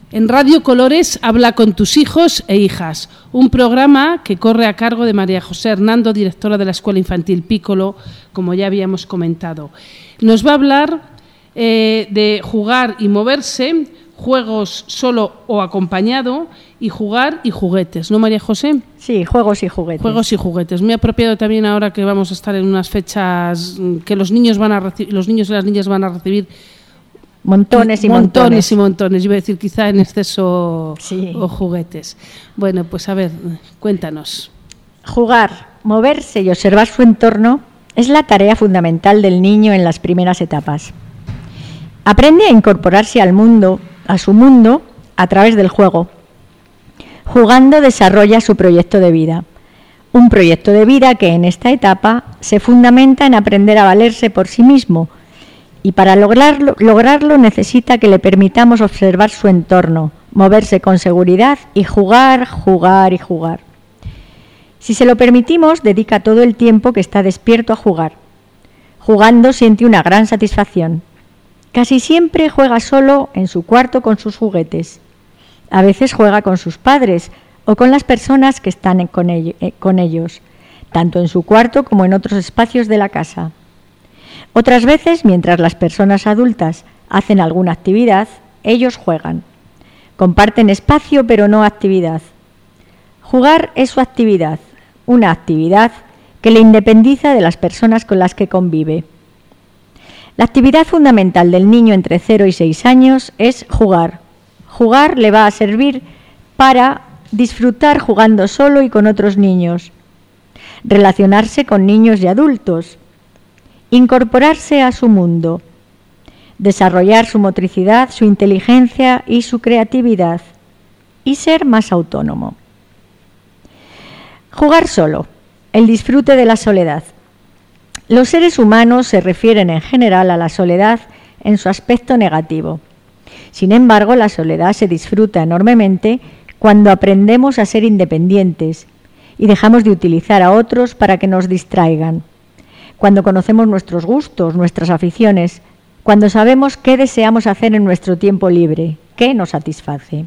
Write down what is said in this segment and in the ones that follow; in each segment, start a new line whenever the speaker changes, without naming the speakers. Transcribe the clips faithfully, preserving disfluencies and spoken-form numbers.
En Radio Colores habla con tus hijos e hijas, un programa que corre a cargo de María José Hernando, directora de la Escuela Infantil Piccolo, como ya habíamos comentado. Nos va a hablar eh, de jugar y moverse, juegos solo o acompañado, y jugar y juguetes, ¿no, María José?
Sí, juegos y juguetes.
Juegos y juguetes. Muy apropiado también ahora que vamos a estar en unas fechas que los niños van a reci- los niños y las niñas van a recibir
montones y
montones.
Montones
y montones. Yo iba a decir quizá en exceso
sí.
o juguetes. Bueno, pues a ver, cuéntanos.
Jugar, moverse y observar su entorno es la tarea fundamental del niño en las primeras etapas. Aprende a incorporarse al mundo, a su mundo, a través del juego. Jugando desarrolla su proyecto de vida. Un proyecto de vida que en esta etapa se fundamenta en aprender a valerse por sí mismo y para lograrlo, lograrlo necesita que le permitamos observar su entorno, moverse con seguridad y jugar, jugar y jugar. Si se lo permitimos, dedica todo el tiempo que está despierto a jugar. Jugando siente una gran satisfacción. Casi siempre juega solo en su cuarto con sus juguetes. A veces juega con sus padres o con las personas que están con ellos, tanto en su cuarto como en otros espacios de la casa. Otras veces, mientras las personas adultas hacen alguna actividad, ellos juegan. Comparten espacio, pero no actividad. Jugar es su actividad, una actividad que le independiza de las personas con las que convive. La actividad fundamental del niño entre cero y seis años es jugar. Jugar le va a servir para disfrutar jugando solo y con otros niños, relacionarse con niños y adultos, incorporarse a su mundo, desarrollar su motricidad, su inteligencia y su creatividad y ser más autónomo. Jugar solo, el disfrute de la soledad. Los seres humanos se refieren en general a la soledad en su aspecto negativo. Sin embargo, la soledad se disfruta enormemente cuando aprendemos a ser independientes y dejamos de utilizar a otros para que nos distraigan. Cuando conocemos nuestros gustos, nuestras aficiones, cuando sabemos qué deseamos hacer en nuestro tiempo libre, qué nos satisface.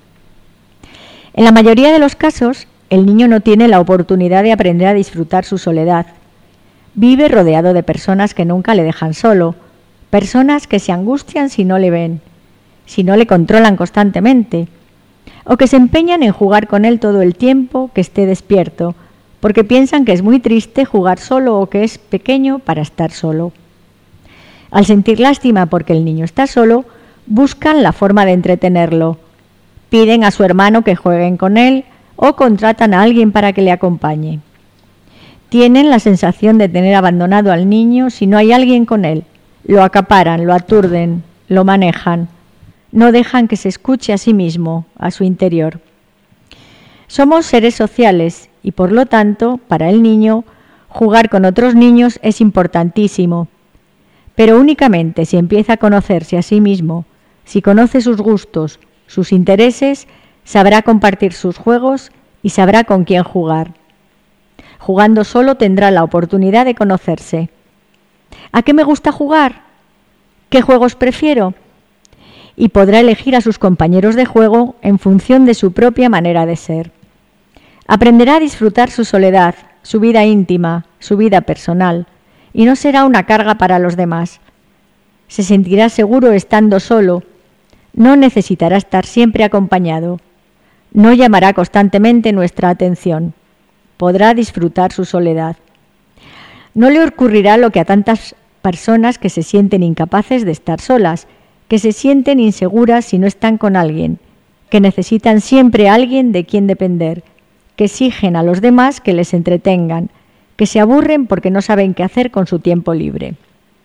En la mayoría de los casos, el niño no tiene la oportunidad de aprender a disfrutar su soledad. Vive rodeado de personas que nunca le dejan solo, personas que se angustian si no le ven, si no le controlan constantemente, o que se empeñan en jugar con él todo el tiempo que esté despierto, porque piensan que es muy triste jugar solo o que es pequeño para estar solo. Al sentir lástima porque el niño está solo, buscan la forma de entretenerlo. Piden a su hermano que jueguen con él o contratan a alguien para que le acompañe. Tienen la sensación de tener abandonado al niño si no hay alguien con él. Lo acaparan, lo aturden, lo manejan. No dejan que se escuche a sí mismo, a su interior. Somos seres sociales y, por lo tanto, para el niño, jugar con otros niños es importantísimo. Pero únicamente si empieza a conocerse a sí mismo, si conoce sus gustos, sus intereses, sabrá compartir sus juegos y sabrá con quién jugar. Jugando solo tendrá la oportunidad de conocerse. ¿A qué me gusta jugar? ¿Qué juegos prefiero? Y podrá elegir a sus compañeros de juego en función de su propia manera de ser. Aprenderá a disfrutar su soledad, su vida íntima, su vida personal, y no será una carga para los demás. Se sentirá seguro estando solo, no necesitará estar siempre acompañado, no llamará constantemente nuestra atención, podrá disfrutar su soledad. No le ocurrirá lo que a tantas personas que se sienten incapaces de estar solas, que se sienten inseguras si no están con alguien, que necesitan siempre a alguien de quien depender, que exigen a los demás que les entretengan, que se aburren porque no saben qué hacer con su tiempo libre.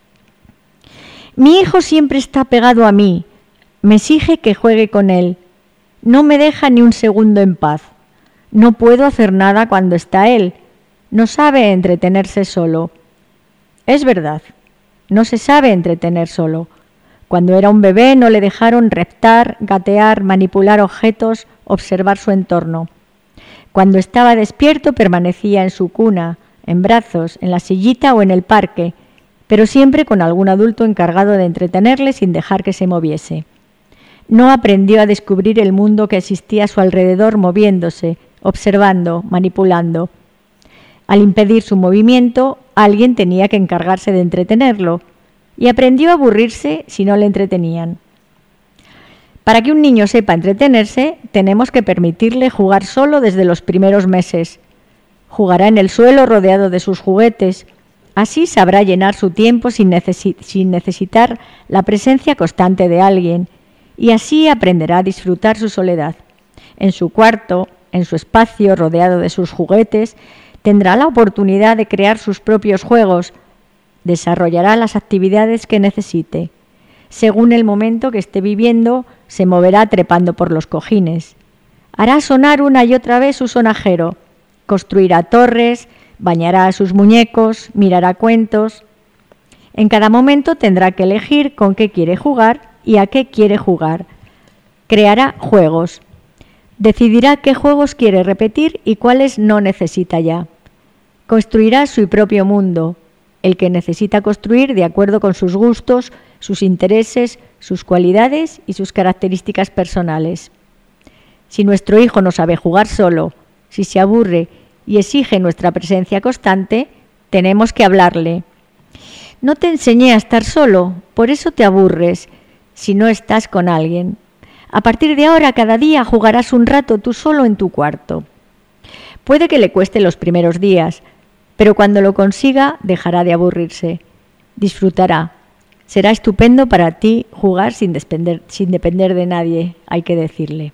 Mi hijo siempre está pegado a mí, me exige que juegue con él, no me deja ni un segundo en paz, no puedo hacer nada cuando está él, no sabe entretenerse solo. Es verdad, no se sabe entretener solo. Cuando era un bebé no le dejaron reptar, gatear, manipular objetos, observar su entorno. Cuando estaba despierto permanecía en su cuna, en brazos, en la sillita o en el parque, pero siempre con algún adulto encargado de entretenerle sin dejar que se moviese. no aprendió a descubrir el mundo que existía a su alrededor moviéndose, observando, manipulando. Al impedir su movimiento, alguien tenía que encargarse de entretenerlo y aprendió a aburrirse si no le entretenían. Para que un niño sepa entretenerse, tenemos que permitirle jugar solo desde los primeros meses. Jugará en el suelo rodeado de sus juguetes. Así sabrá llenar su tiempo sin, necesi- sin necesitar la presencia constante de alguien, y así aprenderá a disfrutar su soledad. En su cuarto, en su espacio rodeado de sus juguetes, tendrá la oportunidad de crear sus propios juegos, desarrollará las actividades que necesite. Según el momento que esté viviendo, se moverá trepando por los cojines. Hará sonar una y otra vez su sonajero, construirá torres, bañará a sus muñecos, mirará cuentos. En cada momento tendrá que elegir con qué quiere jugar y a qué quiere jugar. Creará juegos. Decidirá qué juegos quiere repetir y cuáles no necesita ya. Construirá su propio mundo, el que necesita construir de acuerdo con sus gustos, sus intereses, sus cualidades y sus características personales. Si nuestro hijo no sabe jugar solo, si se aburre y exige nuestra presencia constante, tenemos que hablarle. No te enseñé a estar solo, por eso te aburres si no estás con alguien. A partir de ahora, cada día jugarás un rato tú solo en tu cuarto. Puede que le cueste los primeros días, pero cuando lo consiga dejará de aburrirse. Disfrutará. Será estupendo para ti jugar sin depender, sin depender de nadie, hay que decirle.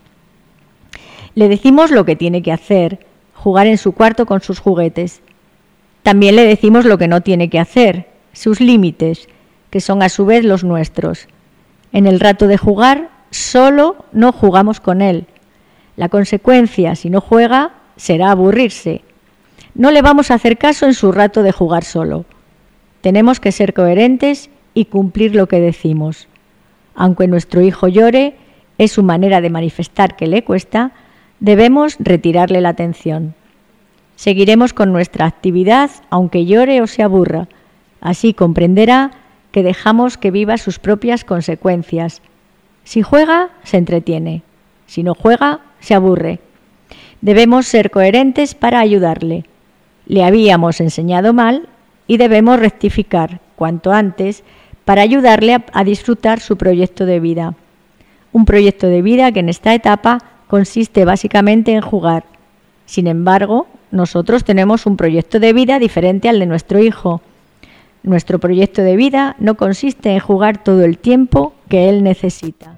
Le decimos lo que tiene que hacer, jugar en su cuarto con sus juguetes. También le decimos lo que no tiene que hacer, sus límites, que son a su vez los nuestros. En el rato de jugar, solo no jugamos con él. La consecuencia, si no juega, será aburrirse. No le vamos a hacer caso en su rato de jugar solo. Tenemos que ser coherentes y cumplir lo que decimos. Aunque nuestro hijo llore, es su manera de manifestar que le cuesta, debemos retirarle la atención. Seguiremos con nuestra actividad, aunque llore o se aburra. Así comprenderá que dejamos que viva sus propias consecuencias. Si juega, se entretiene. Si no juega, se aburre. Debemos ser coherentes para ayudarle. Le habíamos enseñado mal y debemos rectificar cuanto antes para ayudarle a, a disfrutar su proyecto de vida. Un proyecto de vida que en esta etapa consiste básicamente en jugar. Sin embargo, nosotros tenemos un proyecto de vida diferente al de nuestro hijo. Nuestro proyecto de vida no consiste en jugar todo el tiempo que él necesita.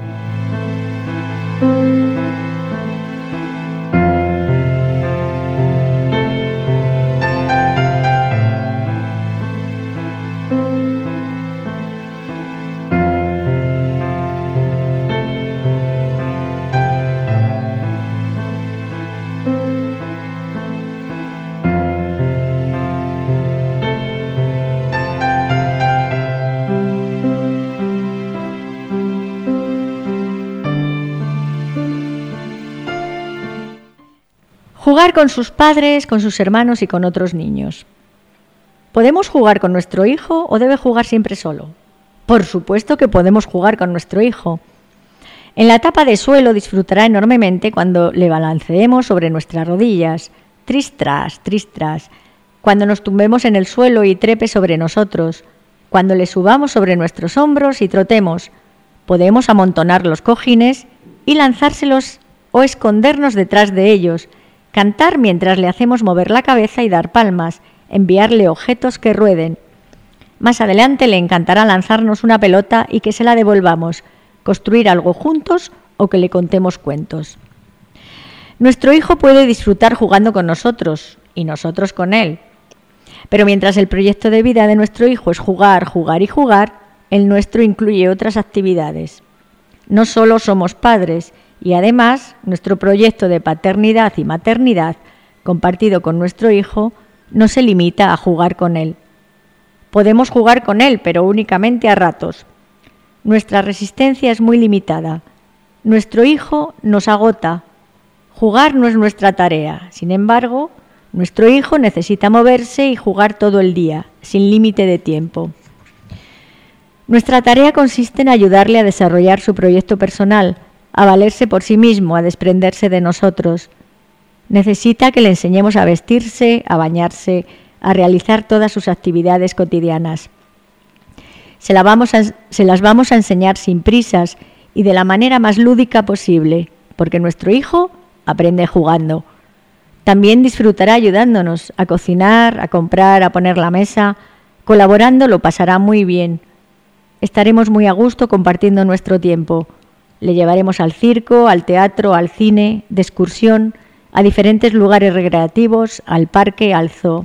Jugar con sus padres, con sus hermanos y con otros niños. ¿Podemos jugar con nuestro hijo o debe jugar siempre solo? Por supuesto que podemos jugar con nuestro hijo. En la etapa de suelo disfrutará enormemente cuando le balanceemos sobre nuestras rodillas, tris-tras, tris-tras, cuando nos tumbemos en el suelo y trepe sobre nosotros, cuando le subamos sobre nuestros hombros y trotemos. Podemos amontonar los cojines y lanzárselos o escondernos detrás de ellos, cantar mientras le hacemos mover la cabeza y dar palmas, enviarle objetos que rueden. Más adelante le encantará lanzarnos una pelota y que se la devolvamos, construir algo juntos o que le contemos cuentos. Nuestro hijo puede disfrutar jugando con nosotros y nosotros con él. Pero mientras el proyecto de vida de nuestro hijo es jugar, jugar y jugar, el nuestro incluye otras actividades. No solo somos padres, y además, nuestro proyecto de paternidad y maternidad, compartido con nuestro hijo, no se limita a jugar con él. Podemos jugar con él, pero únicamente a ratos. Nuestra resistencia es muy limitada. Nuestro hijo nos agota. Jugar no es nuestra tarea. Sin embargo, nuestro hijo necesita moverse y jugar todo el día, sin límite de tiempo. Nuestra tarea consiste en ayudarle a desarrollar su proyecto personal, a valerse por sí mismo, a desprenderse de nosotros. Necesita que le enseñemos a vestirse, a bañarse, a realizar todas sus actividades cotidianas. Se, la vamos a, se las vamos a enseñar sin prisas y de la manera más lúdica posible, porque nuestro hijo aprende jugando. También disfrutará ayudándonos a cocinar, a comprar, a poner la mesa. Colaborando lo pasará muy bien. Estaremos muy a gusto compartiendo nuestro tiempo. Le llevaremos al circo, al teatro, al cine, de excursión, a diferentes lugares recreativos, al parque, al zoo.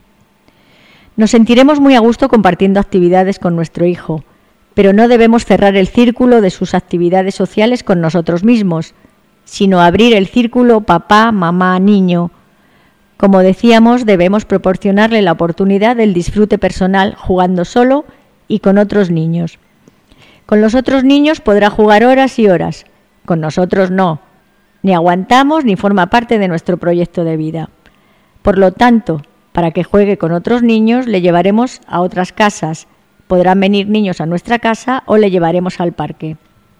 Nos sentiremos muy a gusto compartiendo actividades con nuestro hijo, pero no debemos cerrar el círculo de sus actividades sociales con nosotros mismos, sino abrir el círculo papá, mamá, niño. Como decíamos, debemos proporcionarle la oportunidad del disfrute personal jugando solo y con otros niños. Con los otros niños podrá jugar horas y horas, con nosotros no. Ni aguantamos ni forma parte de nuestro proyecto de vida. Por lo tanto, para que juegue con otros niños, le llevaremos a otras casas. Podrán venir niños a nuestra casa o le llevaremos al parque.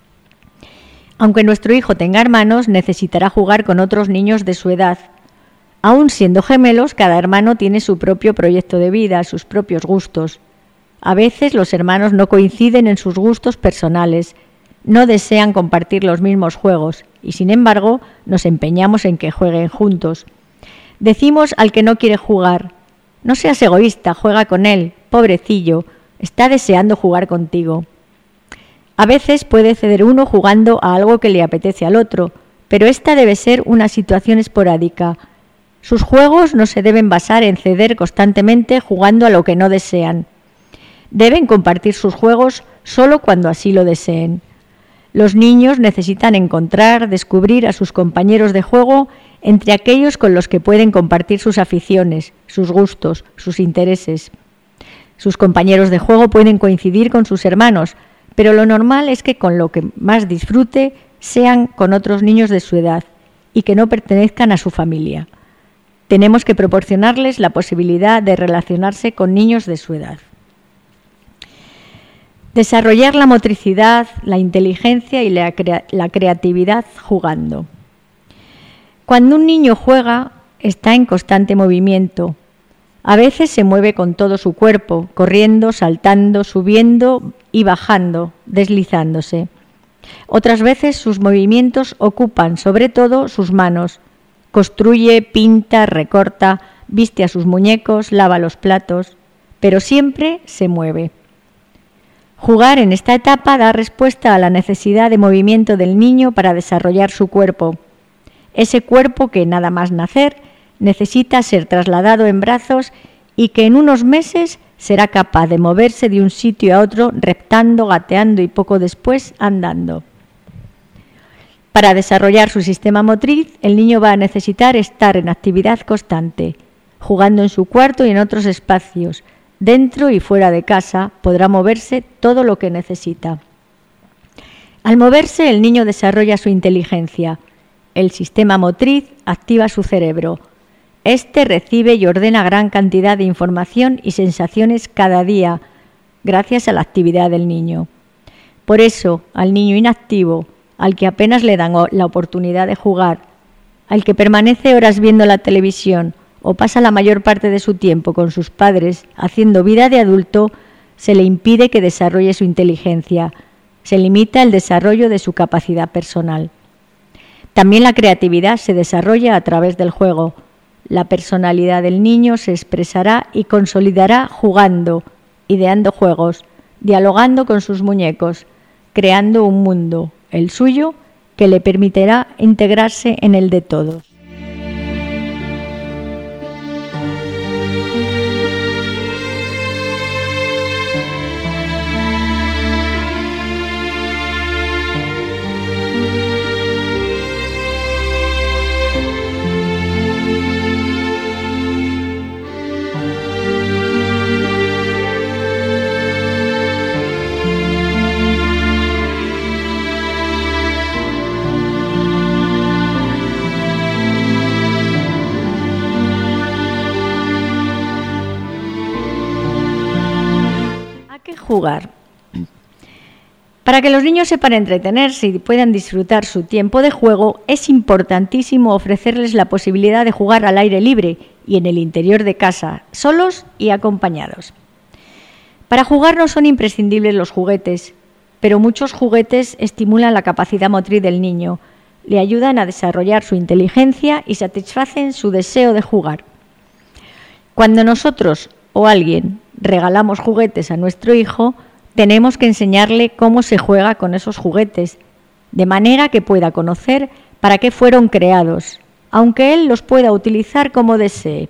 Aunque nuestro hijo tenga hermanos, necesitará jugar con otros niños de su edad. Aún siendo gemelos, cada hermano tiene su propio proyecto de vida, sus propios gustos. A veces los hermanos no coinciden en sus gustos personales, no desean compartir los mismos juegos y, sin embargo, nos empeñamos en que jueguen juntos. Decimos al que no quiere jugar: no seas egoísta, juega con él, pobrecillo, está deseando jugar contigo. A veces puede ceder uno jugando a algo que le apetece al otro, pero esta debe ser una situación esporádica. Sus juegos no se deben basar en ceder constantemente jugando a lo que no desean. Deben compartir sus juegos solo cuando así lo deseen. Los niños necesitan encontrar, descubrir a sus compañeros de juego entre aquellos con los que pueden compartir sus aficiones, sus gustos, sus intereses. Sus compañeros de juego pueden coincidir con sus hermanos, pero lo normal es que con lo que más disfrute sean con otros niños de su edad y que no pertenezcan a su familia. Tenemos que proporcionarles la posibilidad de relacionarse con niños de su edad. Desarrollar la motricidad, la inteligencia y la, crea- la creatividad jugando. Cuando un niño juega, está en constante movimiento. A veces se mueve con todo su cuerpo, corriendo, saltando, subiendo y bajando, deslizándose. Otras veces sus movimientos ocupan sobre todo sus manos. Construye, pinta, recorta, viste a sus muñecos, lava los platos, pero siempre se mueve. Jugar en esta etapa da respuesta a la necesidad de movimiento del niño para desarrollar su cuerpo. Ese cuerpo que, nada más nacer, necesita ser trasladado en brazos y que en unos meses será capaz de moverse de un sitio a otro reptando, gateando y poco después andando. Para desarrollar su sistema motriz, el niño va a necesitar estar en actividad constante, jugando en su cuarto y en otros espacios. Dentro y fuera de casa podrá moverse todo lo que necesita. Al moverse, el niño desarrolla su inteligencia. El sistema motriz activa su cerebro. Este recibe y ordena gran cantidad de información y sensaciones cada día, gracias a la actividad del niño. Por eso, al niño inactivo, al que apenas le dan la oportunidad de jugar, al que permanece horas viendo la televisión o pasa la mayor parte de su tiempo con sus padres haciendo vida de adulto, se le impide que desarrolle su inteligencia, se limita el desarrollo de su capacidad personal. También la creatividad se desarrolla a través del juego. La personalidad del niño se expresará y consolidará jugando, ideando juegos, dialogando con sus muñecos, creando un mundo, el suyo, que le permitirá integrarse en el de todos. Jugar. Para que los niños sepan entretenerse y puedan disfrutar su tiempo de juego, es importantísimo ofrecerles la posibilidad de jugar al aire libre y en el interior de casa, solos y acompañados. Para jugar no son imprescindibles los juguetes, pero muchos juguetes estimulan la capacidad motriz del niño, le ayudan a desarrollar su inteligencia y satisfacen su deseo de jugar. Cuando nosotros o alguien regalamos juguetes a nuestro hijo, tenemos que enseñarle cómo se juega con esos juguetes, de manera que pueda conocer para qué fueron creados, aunque él los pueda utilizar como desee.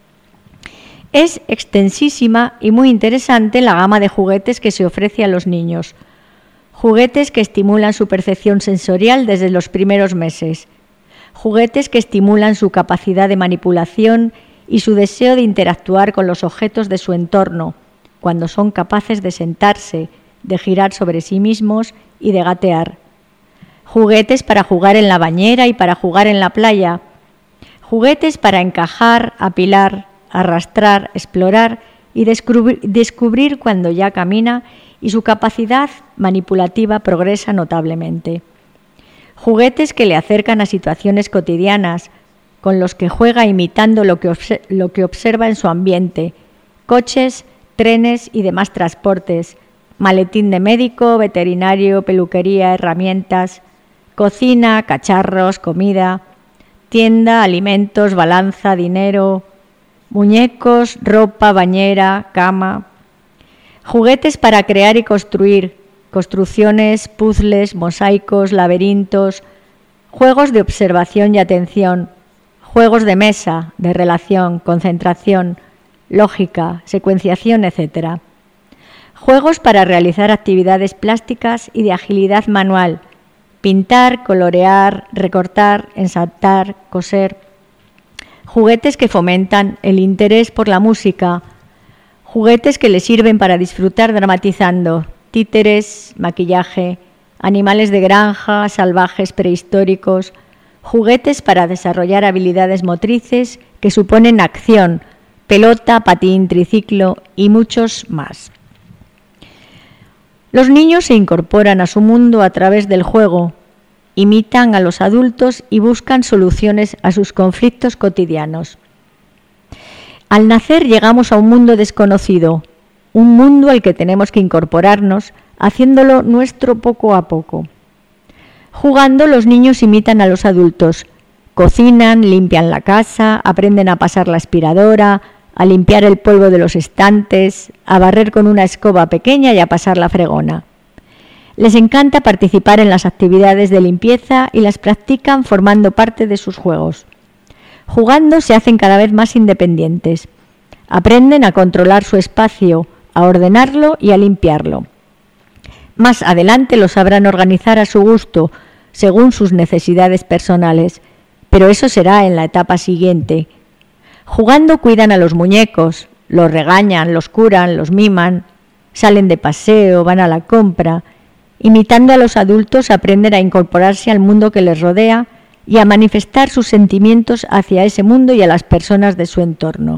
Es extensísima y muy interesante la gama de juguetes que se ofrece a los niños. Juguetes que estimulan su percepción sensorial desde los primeros meses. Juguetes que estimulan su capacidad de manipulación y su deseo de interactuar con los objetos de su entorno, cuando son capaces de sentarse, de girar sobre sí mismos y de gatear. Juguetes para jugar en la bañera y para jugar en la playa. Juguetes para encajar, apilar, arrastrar, explorar y descubrir, descubrir cuando ya camina y su capacidad manipulativa progresa notablemente. Juguetes que le acercan a situaciones cotidianas, con los que juega imitando lo que, obse- lo que observa en su ambiente, coches, trenes y demás transportes, maletín de médico, veterinario, peluquería, herramientas, cocina, cacharros, comida, tienda, alimentos, balanza, dinero, muñecos, ropa, bañera, cama. Juguetes para crear y construir, construcciones, puzzles, mosaicos, laberintos, juegos de observación y atención, juegos de mesa, de relación, concentración, lógica, secuenciación, etcétera. Juegos para realizar actividades plásticas y de agilidad manual, pintar, colorear, recortar, ensartar, coser. Juguetes que fomentan el interés por la música, juguetes que le sirven para disfrutar dramatizando, títeres, maquillaje, animales de granja, salvajes prehistóricos, juguetes para desarrollar habilidades motrices que suponen acción, pelota, patín, triciclo y muchos más. Los niños se incorporan a su mundo a través del juego, imitan a los adultos y buscan soluciones a sus conflictos cotidianos. Al nacer llegamos a un mundo desconocido, un mundo al que tenemos que incorporarnos, haciéndolo nuestro poco a poco. Jugando, los niños imitan a los adultos, cocinan, limpian la casa, aprenden a pasar la aspiradora, a limpiar el polvo de los estantes, a barrer con una escoba pequeña y a pasar la fregona. Les encanta participar en las actividades de limpieza y las practican formando parte de sus juegos. Jugando se hacen cada vez más independientes. Aprenden a controlar su espacio, a ordenarlo y a limpiarlo. Más adelante lo sabrán organizar a su gusto, según sus necesidades personales, pero eso será en la etapa siguiente. Jugando cuidan a los muñecos, los regañan, los curan, los miman, salen de paseo, van a la compra. Imitando a los adultos aprenden a incorporarse al mundo que les rodea y a manifestar sus sentimientos hacia ese mundo y a las personas de su entorno.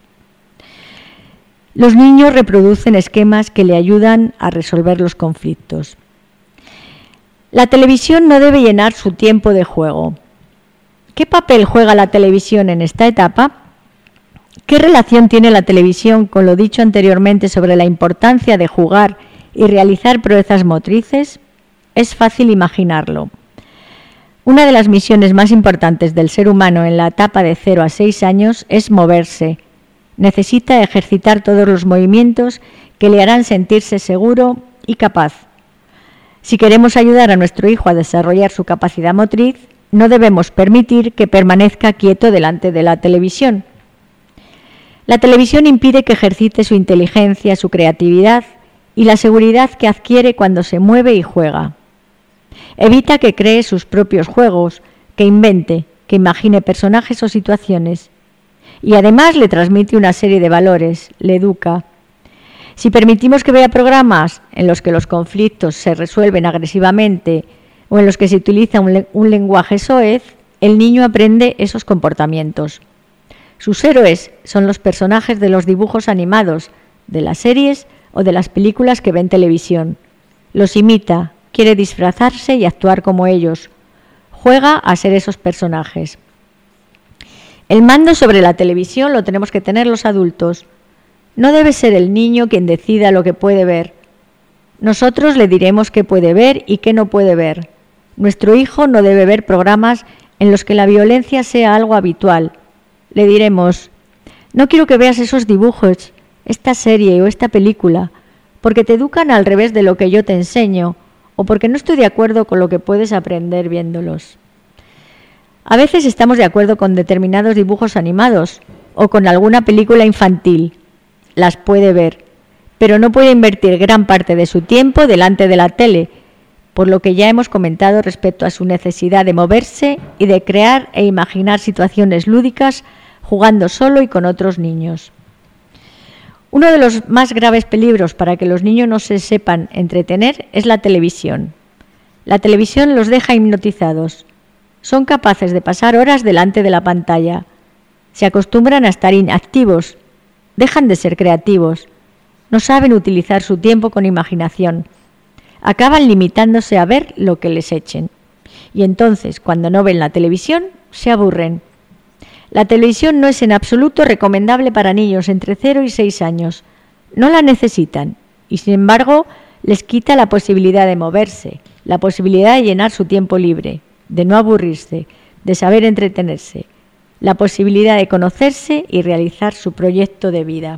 Los niños reproducen esquemas que le ayudan a resolver los conflictos. La televisión no debe llenar su tiempo de juego. ¿Qué papel juega la televisión en esta etapa? ¿Qué relación tiene la televisión con lo dicho anteriormente sobre la importancia de jugar y realizar proezas motrices? Es fácil imaginarlo. Una de las misiones más importantes del ser humano en la etapa de cero a seis años es moverse. Necesita ejercitar todos los movimientos que le harán sentirse seguro y capaz. Si queremos ayudar a nuestro hijo a desarrollar su capacidad motriz, no debemos permitir que permanezca quieto delante de la televisión. La televisión impide que ejercite su inteligencia, su creatividad y la seguridad que adquiere cuando se mueve y juega. Evita que cree sus propios juegos, que invente, que imagine personajes o situaciones. Y además le transmite una serie de valores, le educa. Si permitimos que vea programas en los que los conflictos se resuelven agresivamente o en los que se utiliza un, le- un lenguaje soez, el niño aprende esos comportamientos. Sus héroes son los personajes de los dibujos animados, de las series o de las películas que ve en televisión. Los imita, quiere disfrazarse y actuar como ellos. Juega a ser esos personajes. El mando sobre la televisión lo tenemos que tener los adultos. No debe ser el niño quien decida lo que puede ver. Nosotros le diremos qué puede ver y qué no puede ver. Nuestro hijo no debe ver programas en los que la violencia sea algo habitual. Le diremos: no quiero que veas esos dibujos, esta serie o esta película, porque te educan al revés de lo que yo te enseño, o porque no estoy de acuerdo con lo que puedes aprender viéndolos. A veces estamos de acuerdo con determinados dibujos animados o con alguna película infantil. Las puede ver, pero no puede invertir gran parte de su tiempo delante de la tele, por lo que ya hemos comentado respecto a su necesidad de moverse y de crear e imaginar situaciones lúdicas jugando solo y con otros niños. Uno de los más graves peligros para que los niños no se sepan entretener es la televisión. La televisión los deja hipnotizados. Son capaces de pasar horas delante de la pantalla. Se acostumbran a estar inactivos. Dejan de ser creativos. No saben utilizar su tiempo con imaginación. Acaban limitándose a ver lo que les echen. Y entonces, cuando no ven la televisión, se aburren. La televisión no es en absoluto recomendable para niños entre cero y seis años. No la necesitan y, sin embargo, les quita la posibilidad de moverse, la posibilidad de llenar su tiempo libre, de no aburrirse, de saber entretenerse, la posibilidad de conocerse y realizar su proyecto de vida.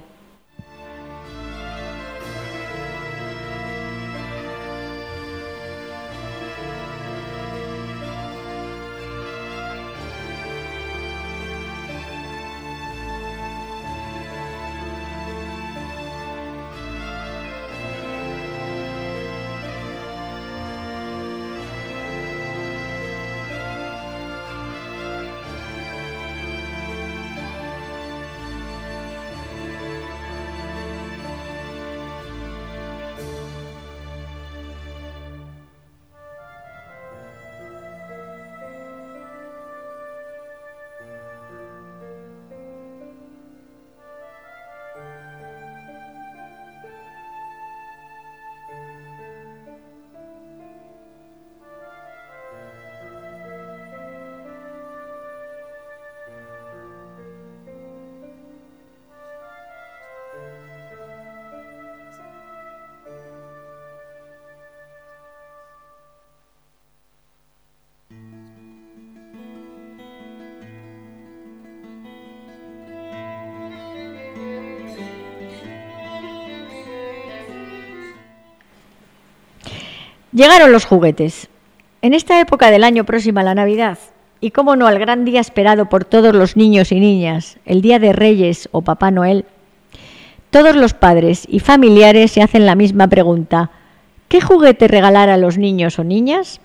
Llegaron los juguetes. En esta época del año próxima a la Navidad, y cómo no al gran día esperado por todos los niños y niñas, el Día de Reyes o Papá Noel, todos los padres y familiares se hacen la misma pregunta: ¿qué juguete regalar a los niños o niñas?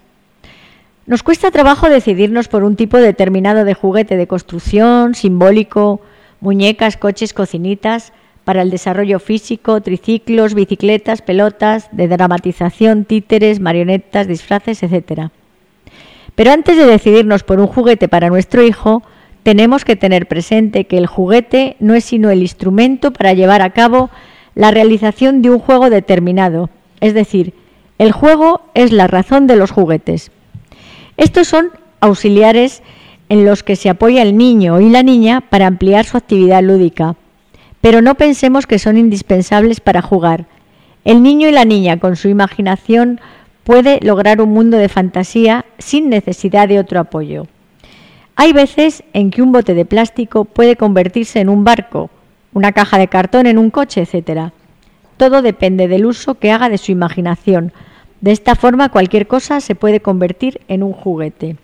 Nos cuesta trabajo decidirnos por un tipo determinado de juguete de construcción, simbólico, muñecas, coches, cocinitas, para el desarrollo físico, triciclos, bicicletas, pelotas, de dramatización, títeres, marionetas, disfraces, etcétera. Pero antes de decidirnos por un juguete para nuestro hijo, tenemos que tener presente que el juguete no es sino el instrumento para llevar a cabo la realización de un juego determinado. Es decir, el juego es la razón de los juguetes. Estos son auxiliares en los que se apoya el niño y la niña para ampliar su actividad lúdica. Pero no pensemos que son indispensables para jugar. El niño y la niña, con su imaginación, puede lograr un mundo de fantasía sin necesidad de otro apoyo. Hay veces en que un bote de plástico puede convertirse en un barco, una caja de cartón en un coche, etcétera. Todo depende del uso que haga de su imaginación. De esta forma, cualquier cosa se puede convertir en un juguete.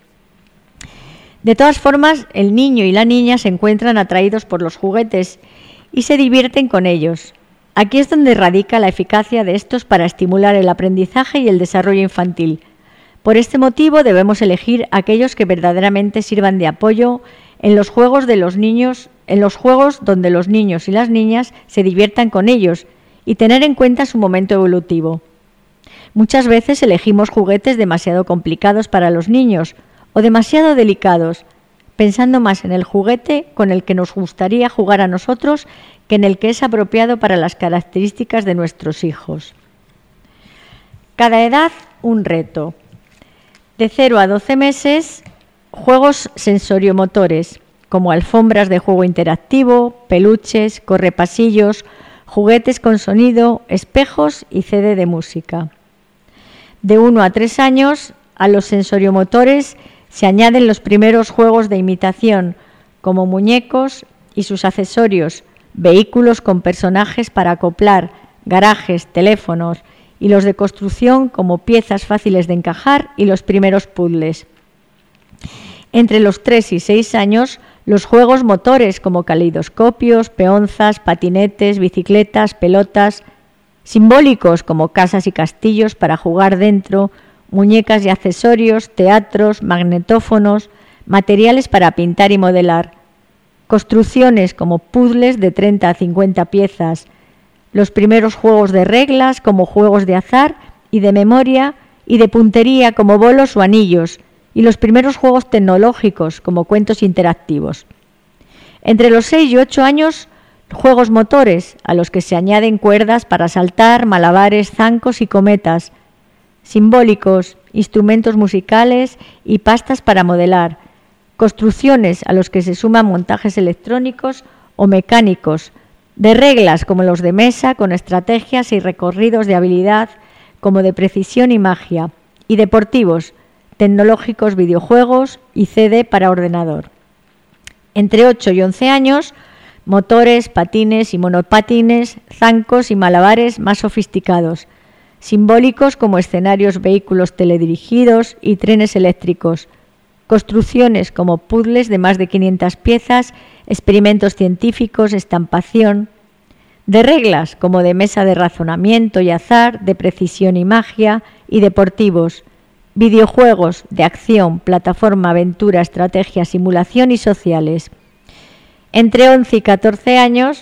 De todas formas, el niño y la niña se encuentran atraídos por los juguetes y se divierten con ellos. Aquí es donde radica la eficacia de estos para estimular el aprendizaje y el desarrollo infantil. Por este motivo debemos elegir aquellos que verdaderamente sirvan de apoyo en los juegos de los niños, en los juegos donde los niños y las niñas se diviertan con ellos y tener en cuenta su momento evolutivo. Muchas veces elegimos juguetes demasiado complicados para los niños o demasiado delicados, pensando más en el juguete con el que nos gustaría jugar a nosotros que en el que es apropiado para las características de nuestros hijos. Cada edad un reto. De cero a doce meses, juegos sensoriomotores, como alfombras de juego interactivo, peluches, correpasillos, juguetes con sonido, espejos y C D de música. De uno a tres años, a los sensoriomotores se añaden los primeros juegos de imitación, como muñecos y sus accesorios, vehículos con personajes para acoplar, garajes, teléfonos, y los de construcción como piezas fáciles de encajar y los primeros puzzles. Entre los tres y seis años, los juegos motores como caleidoscopios, peonzas, patinetes, bicicletas, pelotas, simbólicos como casas y castillos para jugar dentro, muñecas y accesorios, teatros, magnetófonos, materiales para pintar y modelar, construcciones como puzzles de treinta a cincuenta piezas, los primeros juegos de reglas como juegos de azar y de memoria y de puntería como bolos o anillos, y los primeros juegos tecnológicos como cuentos interactivos. Entre los seis y ocho años, juegos motores a los que se añaden cuerdas para saltar, malabares, zancos y cometas, simbólicos, instrumentos musicales y pastas para modelar, construcciones a los que se suman montajes electrónicos o mecánicos, de reglas como los de mesa con estrategias y recorridos de habilidad como de precisión y magia, y deportivos, tecnológicos, videojuegos y C D para ordenador. Entre ocho y once años, motores, patines y monopatines, zancos y malabares más sofisticados, simbólicos como escenarios, vehículos teledirigidos y trenes eléctricos, construcciones como puzzles de más de quinientas piezas, experimentos científicos, estampación, de reglas como de mesa de razonamiento y azar, de precisión y magia, y deportivos, videojuegos de acción, plataforma, aventura, estrategia, simulación y sociales. Entre once y catorce años,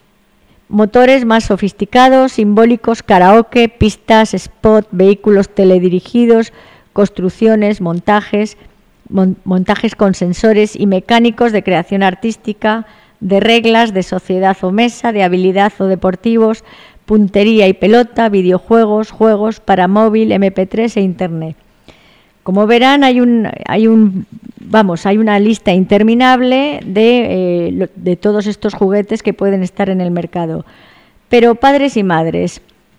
motores más sofisticados, simbólicos, karaoke, pistas, spot, vehículos teledirigidos, construcciones, montajes, mon- montajes con sensores y mecánicos de creación artística, de reglas, de sociedad o mesa, de habilidad o deportivos, puntería y pelota, videojuegos, juegos para móvil, eme pe tres e internet. Como verán, hay un, hay un, vamos, hay una lista interminable de, eh, de todos estos juguetes que pueden estar en el mercado. Pero padres y madres,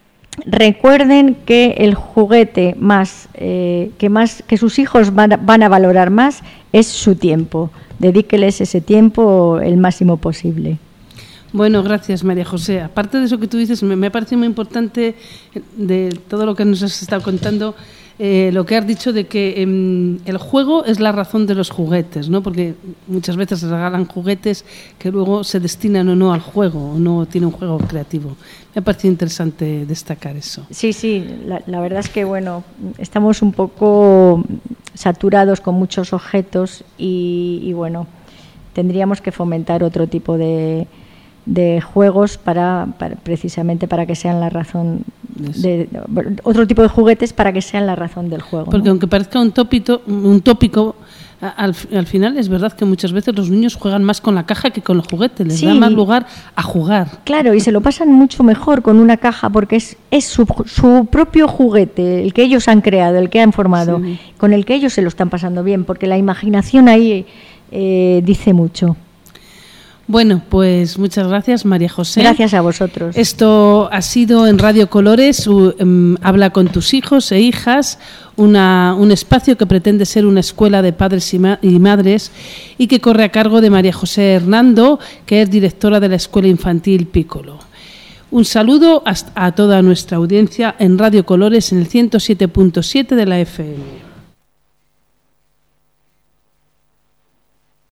recuerden que el juguete más, eh, que más, que sus hijos van a, van a valorar más es su tiempo. Dedíqueles ese tiempo el máximo posible.
Bueno, gracias, María José. Aparte de eso que tú dices, me, me parece muy importante de todo lo que nos has estado contando. Eh, lo que has dicho de que eh, el juego es la razón de los juguetes, ¿no? Porque muchas veces se regalan juguetes que luego se destinan o no al juego, o no tiene un juego creativo. Me ha parecido interesante destacar eso.
Sí, sí, la, la verdad es que bueno, estamos un poco saturados con muchos objetos y, y bueno, tendríamos que fomentar otro tipo de, de juegos para, para precisamente para que sean la razón de, de otro tipo de juguetes para que sean la razón del juego,
porque
¿no?
Aunque parezca un tópico, un tópico al, al final es verdad que muchas veces los niños juegan más con la caja que con los juguetes, les sí, da más lugar a jugar.
Claro, y se lo pasan mucho mejor con una caja porque es, es su, su propio juguete, el que ellos han creado, el que han formado, sí, con el que ellos se lo están pasando bien, porque la imaginación ahí eh, dice mucho.
Bueno, pues muchas gracias, María José.
Gracias a vosotros.
Esto ha sido en Radio Colores, um, Habla con tus hijos e hijas, una, un espacio que pretende ser una escuela de padres y, ma- y madres y que corre a cargo de María José Hernando, que es directora de la Escuela Infantil Piccolo. Un saludo a, a toda nuestra audiencia en Radio Colores en el ciento siete punto siete de la efe eme.